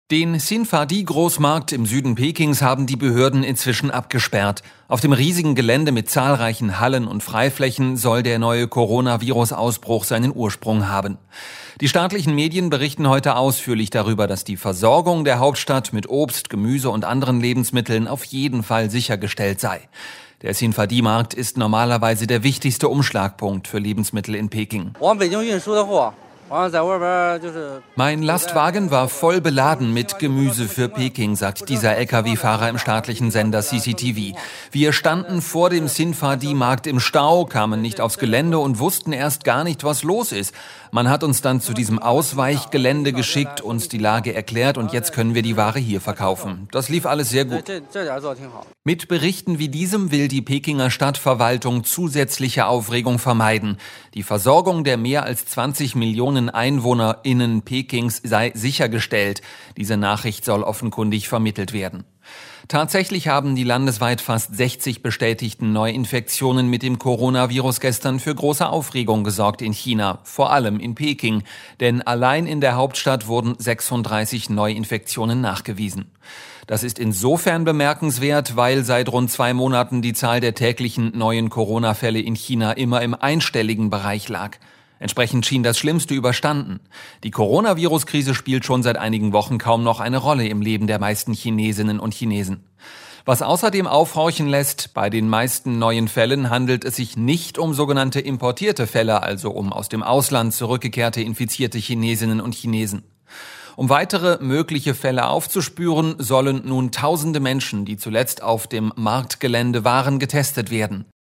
Den Xinfadi-Großmarkt im Süden Pekings haben die Behörden inzwischen abgesperrt. Auf dem riesigen Gelände mit zahlreichen Hallen und Freiflächen soll der neue Coronavirus-Ausbruch seinen Ursprung haben. Die staatlichen Medien berichten heute ausführlich darüber, dass die Versorgung der Hauptstadt mit Obst, Gemüse und anderen Lebensmitteln auf jeden Fall sichergestellt sei. Der Xinfadi-Markt ist normalerweise der wichtigste Umschlagpunkt für Lebensmittel in Peking. Mein Lastwagen war voll beladen mit Gemüse für Peking, sagt dieser Lkw-Fahrer im staatlichen Sender CCTV. Wir standen vor dem Xinfadi-Markt im Stau, kamen nicht aufs Gelände und wussten erst gar nicht, was los ist. Man hat uns dann zu diesem Ausweichgelände geschickt, uns die Lage erklärt und jetzt können wir die Ware hier verkaufen. Das lief alles sehr gut. Mit Berichten wie diesem will die Pekinger Stadtverwaltung zusätzliche Aufregung vermeiden. Die Versorgung der mehr als 20 Millionen EinwohnerInnen Pekings sei sichergestellt. Diese Nachricht soll offenkundig vermittelt werden. Tatsächlich haben die landesweit fast 60 bestätigten Neuinfektionen mit dem Coronavirus gestern für große Aufregung gesorgt in China, vor allem in Peking. Denn allein in der Hauptstadt wurden 36 Neuinfektionen nachgewiesen. Das ist insofern bemerkenswert, weil seit rund 2 Monaten die Zahl der täglichen neuen Corona-Fälle in China immer im einstelligen Bereich lag. Entsprechend schien das Schlimmste überstanden. Die Coronavirus-Krise spielt schon seit einigen Wochen kaum noch eine Rolle im Leben der meisten Chinesinnen und Chinesen. Was außerdem aufhorchen lässt, bei den meisten neuen Fällen handelt es sich nicht um sogenannte importierte Fälle, also um aus dem Ausland zurückgekehrte infizierte Chinesinnen und Chinesen. Um weitere mögliche Fälle aufzuspüren, sollen nun tausende Menschen, die zuletzt auf dem Marktgelände waren, getestet werden.